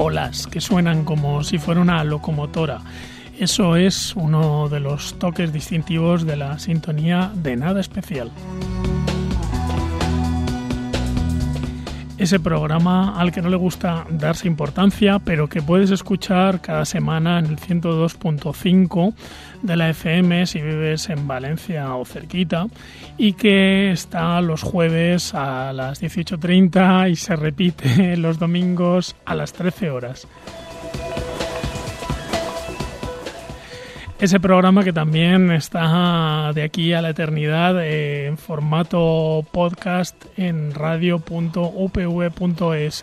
olas que suenan como si fuera una locomotora. Eso es uno de los toques distintivos de la sintonía de Nada Especial. Ese programa al que no le gusta darse importancia, pero que puedes escuchar cada semana en el 102.5 de la FM si vives en Valencia o cerquita, y que está los jueves a las 18:30 y se repite los domingos a las 13 horas. Ese programa que también está de aquí a la eternidad en formato podcast en radio.upv.es.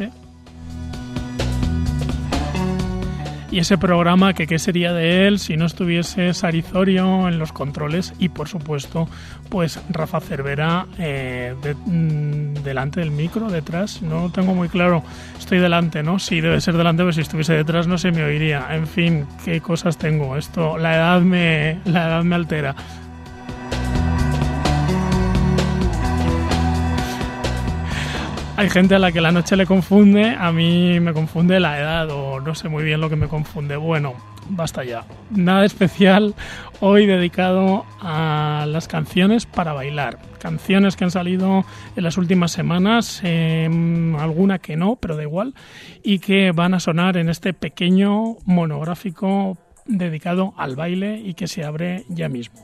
Y ese programa que qué sería de él si no estuviese Sarizorio en los controles y, por supuesto, pues Rafa Cervera delante del micro, detrás. No lo tengo muy claro. Estoy delante, ¿no? Sí, debe ser delante, pero si estuviese detrás no se me oiría. En fin, qué cosas tengo. Esto, la edad me altera. Hay gente a la que la noche le confunde, a mí me confunde la edad o no sé muy bien lo que me confunde. Bueno, basta ya. Nada especial hoy dedicado a las canciones para bailar. Canciones que han salido en las últimas semanas, alguna que no, pero da igual, y que van a sonar en este pequeño monográfico dedicado al baile y que se abre ya mismo.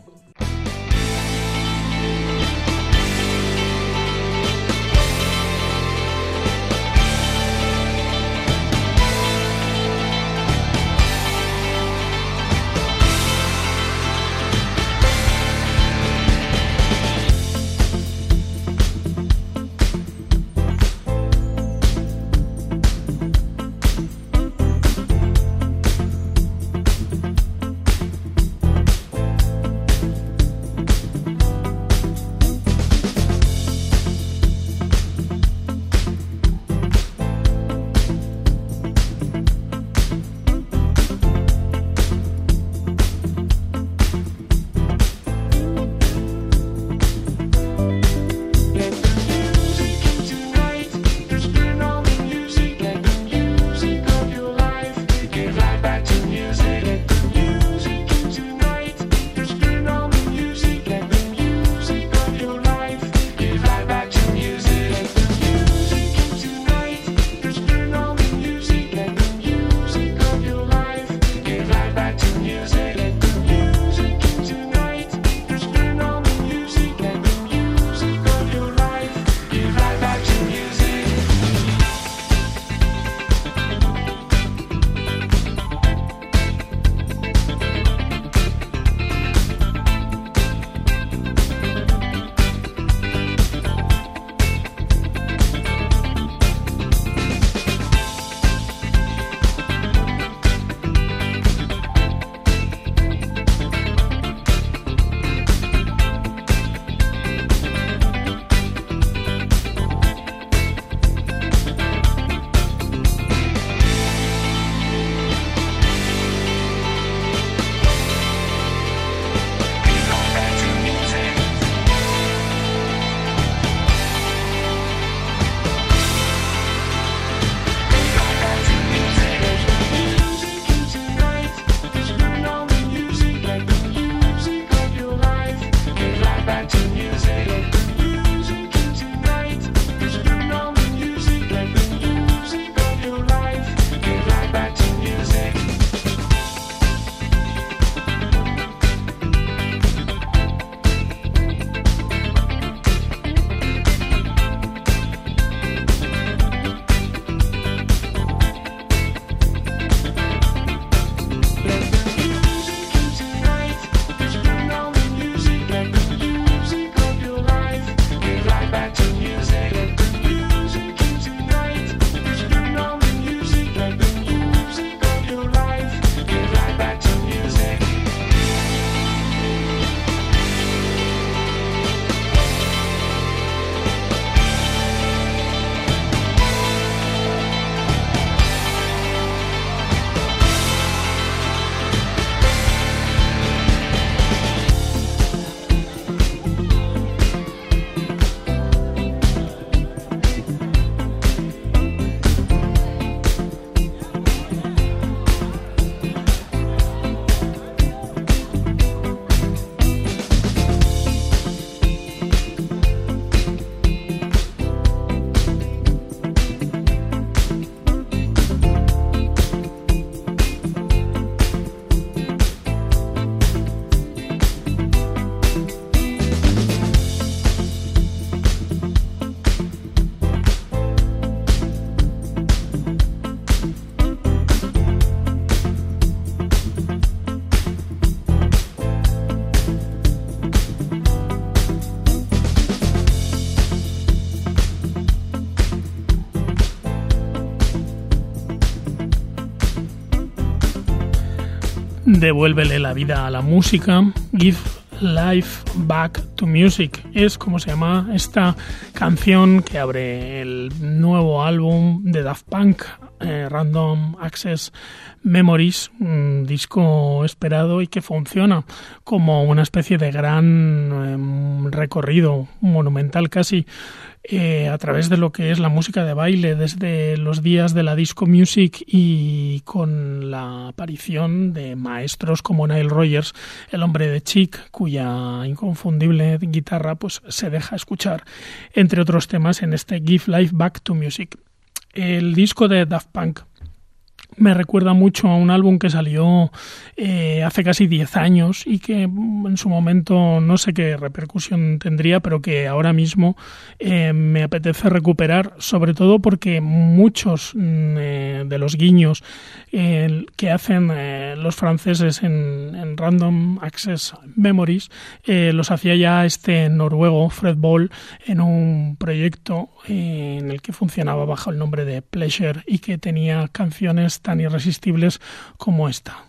Devuélvele la vida a la música, Give Life Back to Music, es como se llama esta canción que abre el nuevo álbum de Daft Punk, Random Access Memories, un disco esperado y que funciona como una especie de gran recorrido monumental casi a través de lo que es la música de baile desde los días de la disco music y con la aparición de maestros como Nile Rodgers, el hombre de Chic, cuya inconfundible guitarra pues se deja escuchar entre otros temas en este Give Life Back to Music. El disco de Daft Punk me recuerda mucho a un álbum que salió hace casi 10 años y que en su momento no sé qué repercusión tendría, pero que ahora mismo me apetece recuperar, sobre todo porque muchos de los guiños que hacen los franceses en Random Access Memories los hacía ya este noruego Fred Ball en un proyecto en el que funcionaba bajo el nombre de Pleasure y que tenía canciones tan irresistibles como esta.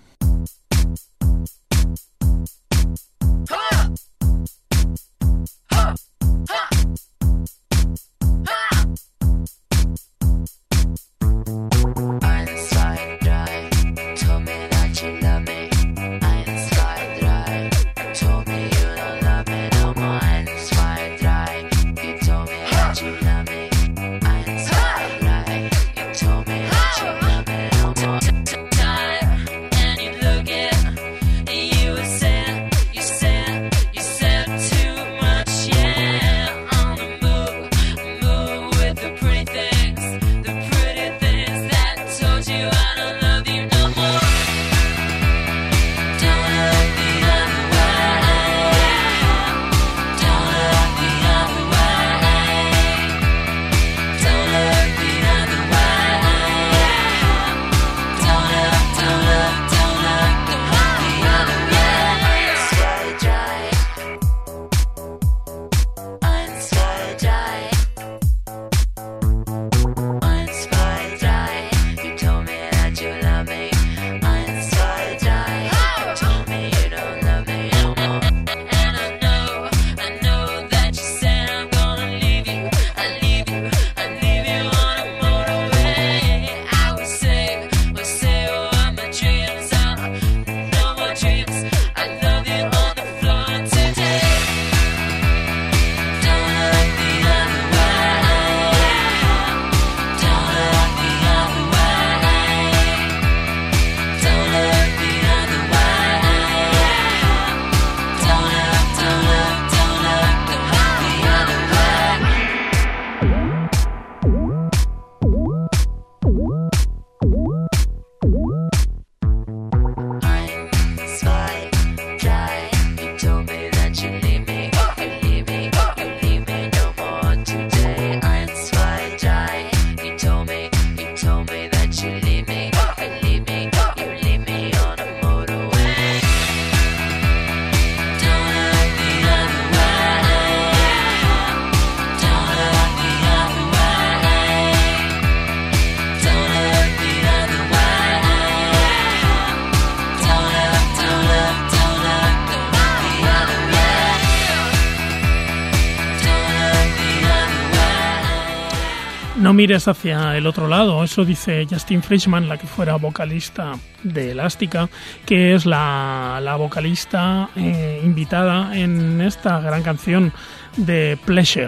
No mires hacia el otro lado, eso dice Justine Frischmann, la que fuera vocalista de Elástica, que es la vocalista invitada en esta gran canción de Pleasure,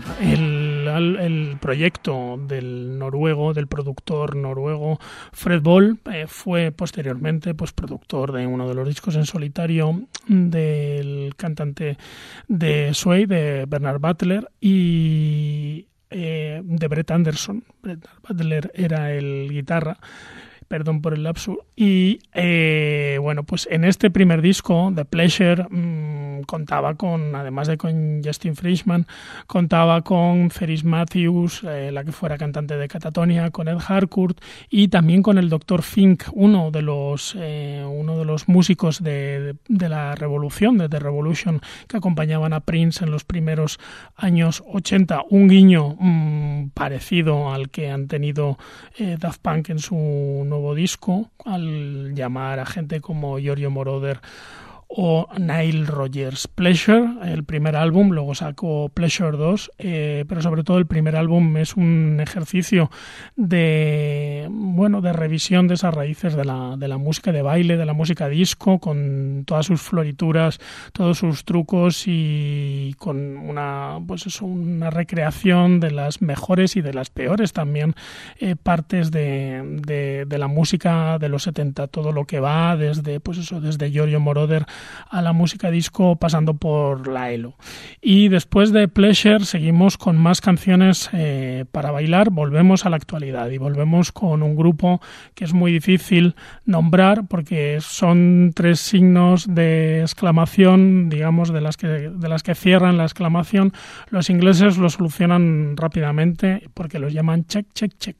el proyecto del productor noruego Fred Ball. Fue posteriormente pues productor de uno de los discos en solitario del cantante de Sway, de Bernard Butler, y de Brett Anderson. Brett Butler era el guitarra, perdón por el lapsus. Y bueno, pues en este primer disco, The Pleasure, contaba con, además de con Justine Frischmann, contaba con Ferris Matthews, la que fuera cantante de Catatonia, con Ed Harcourt y también con el Dr. Fink, uno de los músicos de la revolución, de The Revolution, que acompañaban a Prince en los primeros años 80. Un guiño parecido al que han tenido Daft Punk en su nuevo disco al llamar a gente como Giorgio Moroder o Nile Rodgers. Pleasure, el primer álbum, luego sacó Pleasure 2, pero sobre todo el primer álbum es un ejercicio de revisión de esas raíces de la música de baile, de la música disco, con todas sus florituras, todos sus trucos y con una recreación de las mejores y de las peores también partes de la música de los 70, todo lo que va desde Giorgio Moroder a la música disco pasando por la ELO. Y después de Pleasure seguimos con más canciones para bailar. Volvemos a la actualidad y volvemos con un grupo que es muy difícil nombrar porque son 3 signos de exclamación, digamos, de las que cierran la exclamación. Los ingleses lo solucionan rápidamente porque los llaman check, check, check.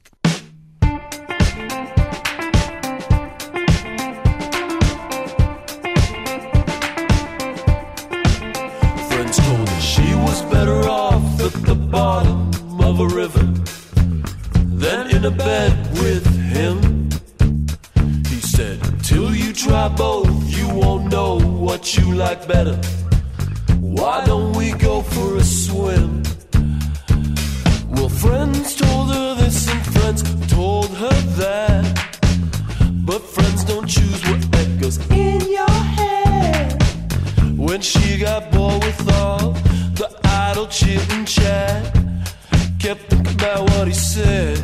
Better off at the bottom of a river than in a bed with him. He said, till you try both, you won't know what you like better. Why don't we go for a swim? Well, friends told her this and friends told her that, but friends don't choose what echoes in your head. When she got bored with all the idle chit and chat, kept thinking about what he said.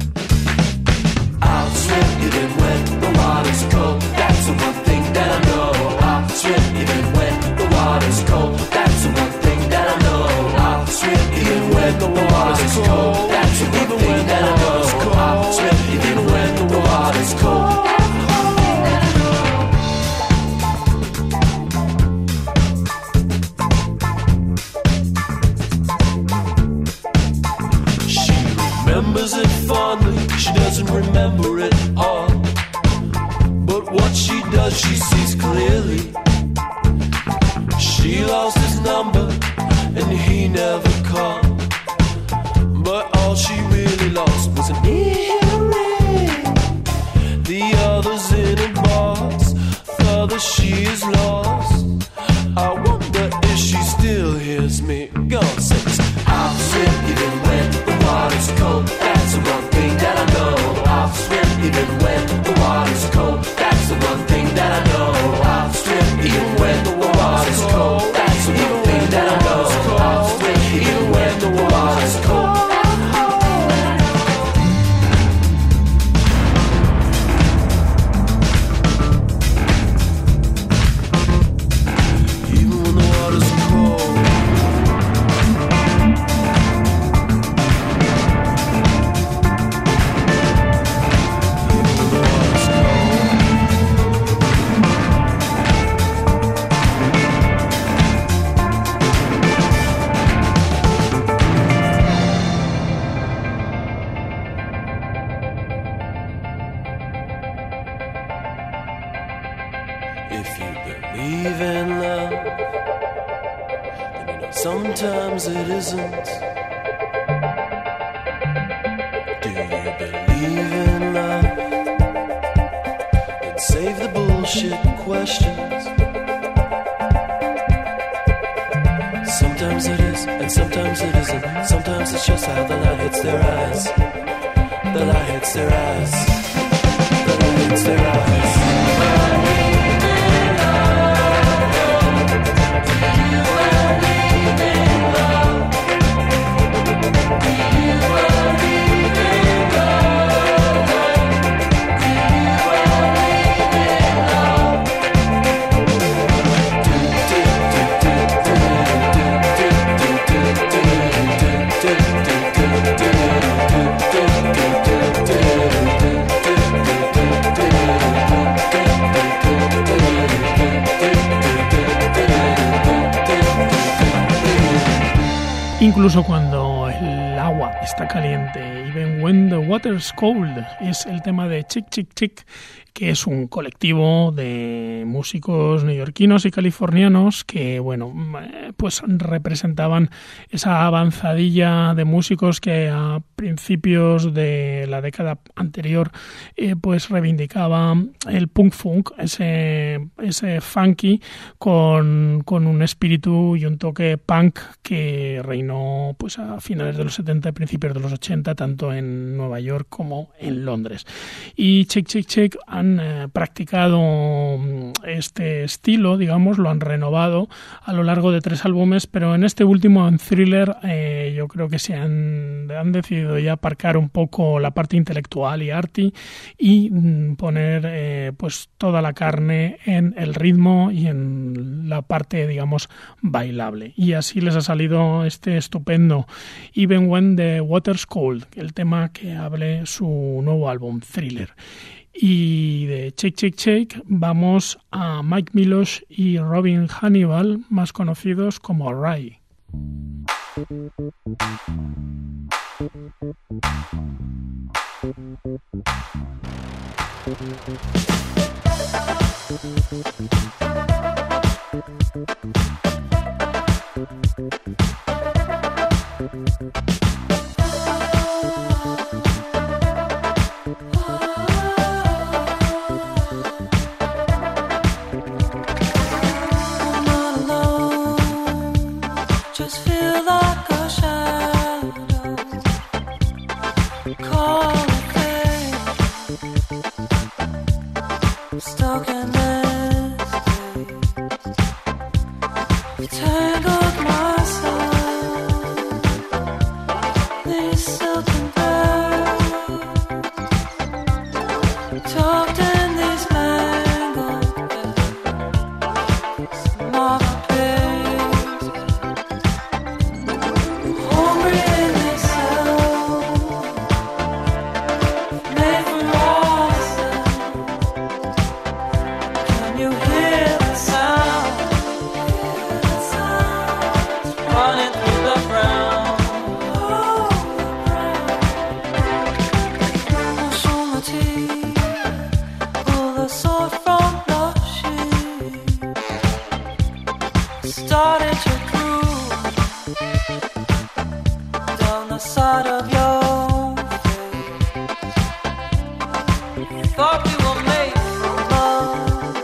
I'll swim even when the water's cold. That's the one thing that I know. I'll swim even when the water's cold. That's the one thing that I know. I'll swim even when the water's cold. That's the one thing that I know. I'll swim even when the water's cold. Remembers it fondly, she doesn't remember it all. But what she does, she sees clearly. She lost his number, and he never called. But all she really lost was an earring. The others in a box thought that she is lost. I wonder if she still hears me. God says, I'll swim even when the water's cold. That's the one thing that I know. I'll swim even when the water's cold. That's the one thing that I know. I'll swim even when the water's cold. That's the one thing that I know. I'll swim even when the water's cold. If you believe in love, then you know sometimes it isn't. Do you believe in love? Then save the bullshit questions. Sometimes it is, and sometimes it isn't. Sometimes it's just how the light hits their eyes. The light hits their eyes. The light hits their eyes. Incluso cuando el agua está caliente, even when the water's cold, es el tema de Chick Chick Chick, que es un colectivo de músicos neoyorquinos y californianos que, bueno, pues representaban esa avanzadilla de músicos que a principios de la década anterior pues reivindicaba el punk funk, ese funky con un espíritu y un toque punk que reinó pues a finales de los 70 y principios de los 80, tanto en Nueva York como en Londres. Y Check Check Check han practicado este estilo, digamos, lo han renovado a lo largo de 3 álbumes, pero en este último, en Thriller, yo creo que se han decidido ya aparcar un poco la parte intelectual y arty y poner pues toda la carne en el ritmo y en la parte, digamos, bailable. Y así les ha salido este estupendo Even When the Water's Cold, el tema que abre su nuevo álbum, Thriller. Y de Check Check Check vamos a Mike Milosh y Robin Hannibal, más conocidos como Rai. Stuck in this day, tangled myself, these silken threads, tucked in these mangled beds, small pigs, hungry in these cells, made from raw cells. You hear the sound, running through the ground. Wash on my teeth, pull the sword from the sheath. Started to groove down the side of your face. Thought we were made for love.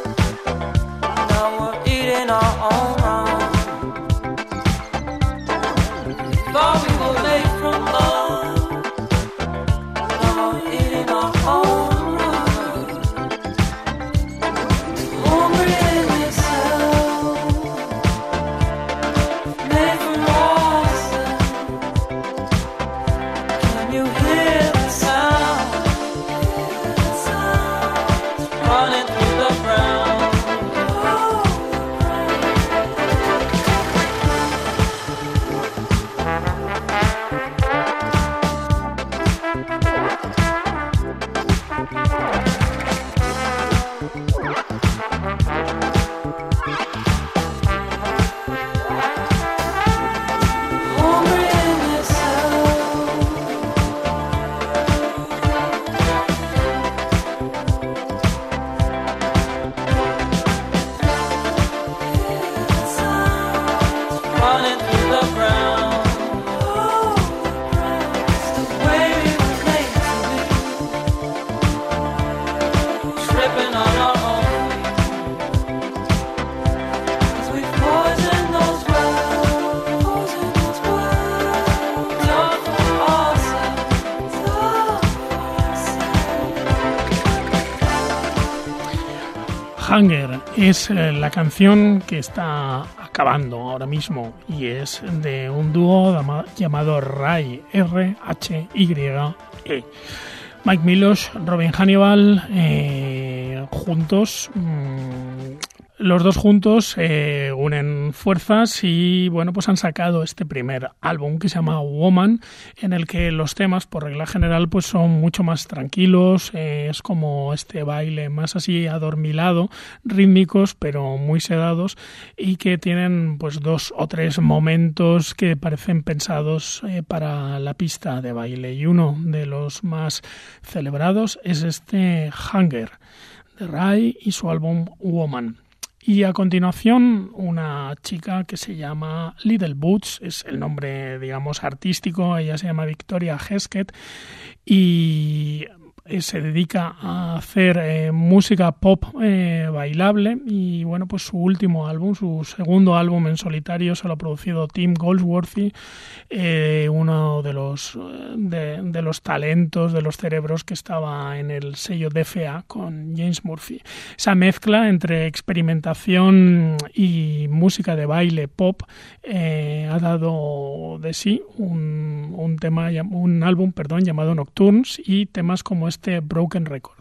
Our own wrong. Thought we were made from love. Now we're eating our own wrong. Hungry in this cell, made from raw cells. Can you hear the sound? Running through the ground. Hunger es la canción que está acabando ahora mismo y es de un dúo llamado Rai, R-H-Y-E. Mike Milosh, Robin Hannibal, juntos, los dos juntos unen fuerzas y bueno, pues han sacado este primer álbum que se llama Woman, en el que los temas por regla general pues son mucho más tranquilos, es como este baile más así adormilado, rítmicos pero muy sedados y que tienen pues 2 o 3 momentos que parecen pensados para la pista de baile, y uno de los más celebrados es este Hunger de Rai y su álbum Woman. Y a continuación una chica que se llama Little Boots, es el nombre, digamos, artístico. Ella se llama Victoria Hesketh y se dedica a hacer música pop bailable. Y bueno, pues su último álbum, su segundo álbum en solitario, se lo ha producido Tim Goldsworthy, uno de los talentos, de los cerebros que estaba en el sello DFA con James Murphy. Esa mezcla entre experimentación y música de baile pop ha dado de sí un álbum llamado Nocturnes, y temas como este Broken Record.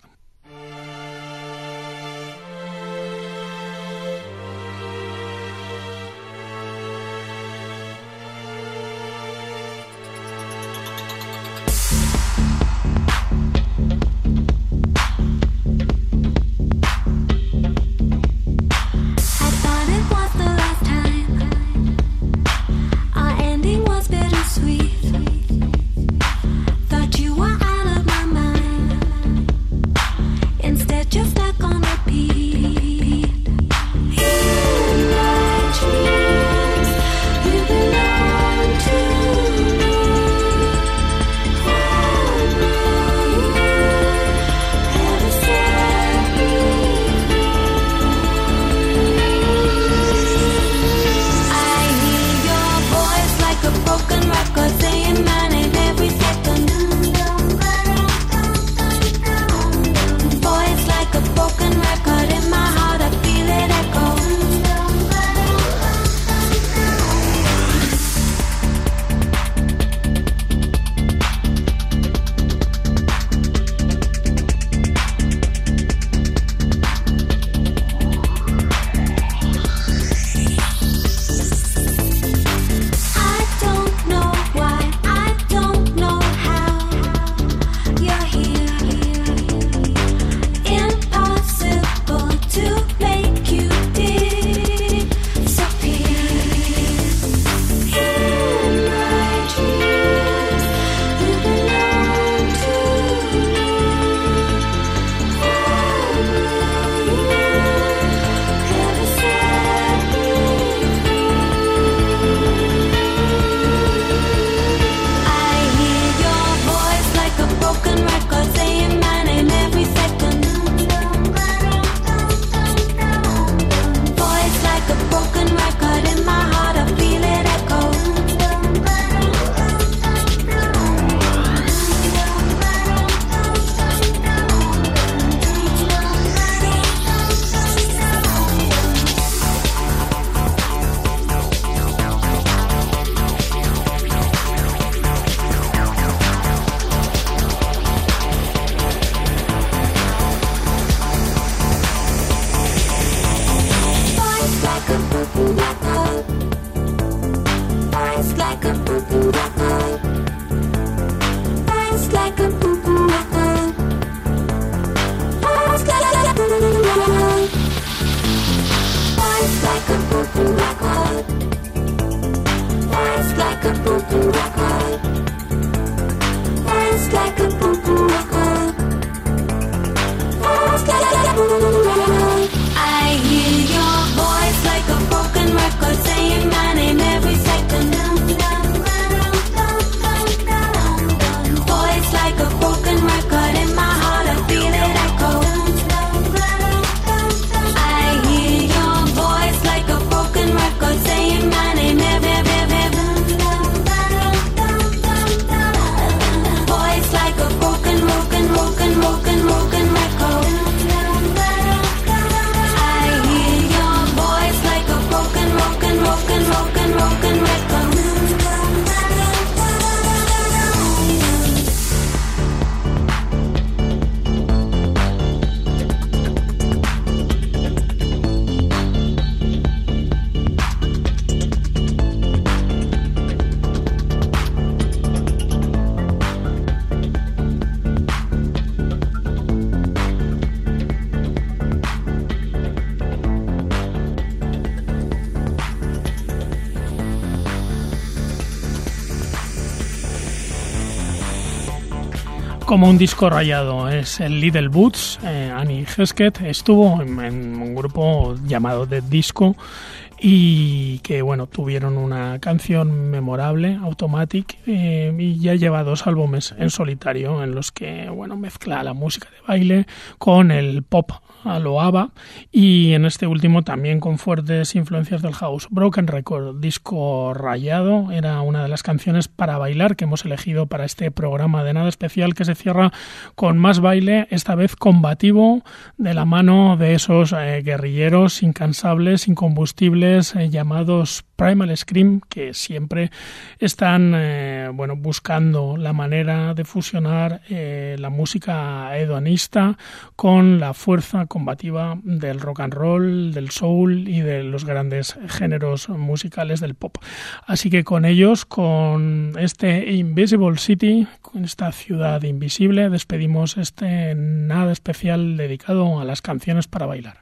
Like a Como un disco rayado es el Little Boots. Annie Hesketh estuvo en un grupo llamado The Disco y que bueno, tuvieron una canción memorable, Automatic, y ya lleva 2 álbumes en solitario en los que bueno, mezcla la música de baile con el pop a lo ABBA, y en este último también con fuertes influencias del house. Broken Record, disco rayado, era una de las canciones para bailar que hemos elegido para este programa de Nada Especial, que se cierra con más baile, esta vez combativo, de la mano de esos guerrilleros incansables, incombustibles, llamados Primal Scream, que siempre están buscando la manera de fusionar la música hedonista con la fuerza combativa del rock and roll, del soul y de los grandes géneros musicales del pop. Así que con ellos, con este Invisible City, con esta ciudad invisible, despedimos este Nada Especial dedicado a las canciones para bailar.